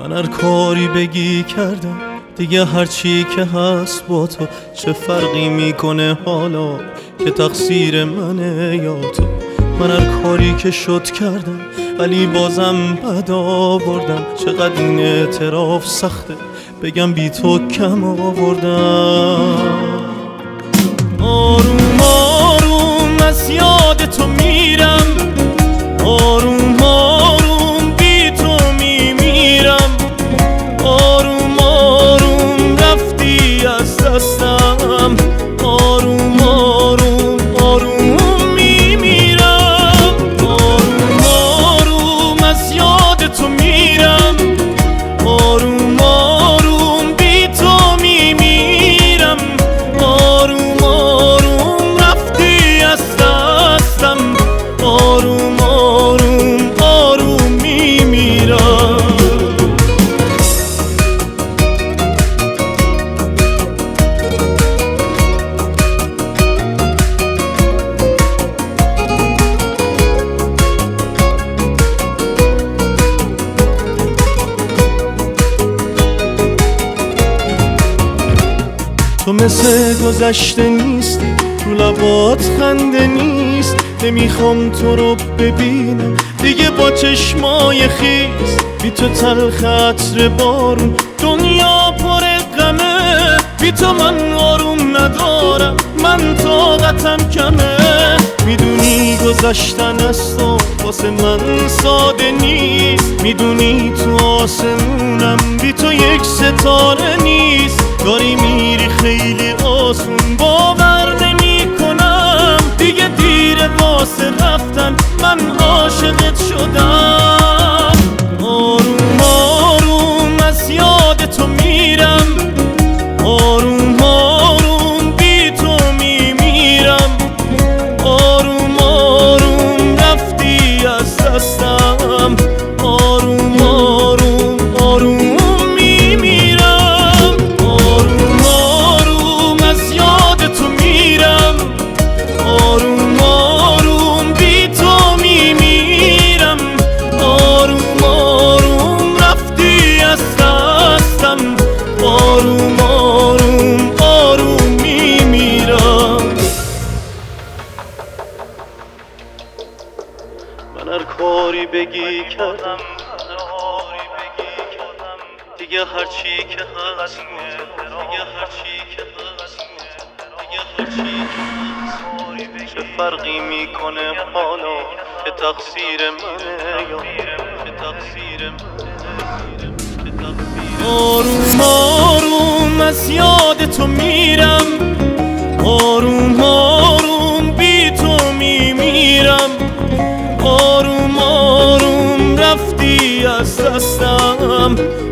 من هر کاری بگی کردم دیگه، هرچی که هست با تو چه فرقی میکنه حالا که تقصیر منه یا تو. من هر کاری که شد کردم ولی بازم بد آوردم. چقدر این اعتراف سخته بگم بی تو کم آوردم. آروم آروم از یاد تو میرم، آروم آروم بی تو میمیرم. آروم آروم رفتی از دستم، آروم آروم آروم میمیرم. آروم آروم از یاد تو میرم، آروم آروم بی تو میمیرم. آروم آروم رفتی از دستم، آروم آروم آروم میمیرم. تو مثل گذشته نیست، تو لبات خنده نیست. نمیخوام تو رو ببینم دیگه با چشمای خیس. بی تو تلخ عطر بارون، دنیا پر غمه. بی تو من آروم ندارم، من طاقتم کمه. میدونی گذشتن از تو واسه من ساده نیست. میدونی تو آسمونم بی تو یک ستاره نیست. داری میری خیلی آسون، باور نمی کنم دیگه دیره واسه رفتن. من عاشقت شدم. آروم آروم از یاد تو میرم، آروم آروم بی تو میمیرم. آروم آروم رفتی از دستم، آروم آروم آروم میمیرم. آروم آروم از یاد تو میرم، آروم آروم بی تو میمیرم. آروم آروم رفتی از دستم، آروم آروم آروم میمیرم. من هر کاری بگی کردم دیگه، هرچی که هست چه فرقی میکنه حالا که تقصیر منه یا که تقصیر منه. آروم آروم از یاد تو میرم، آروم آروم بی تو میمیرم. آروم آروم رفتی از دستم،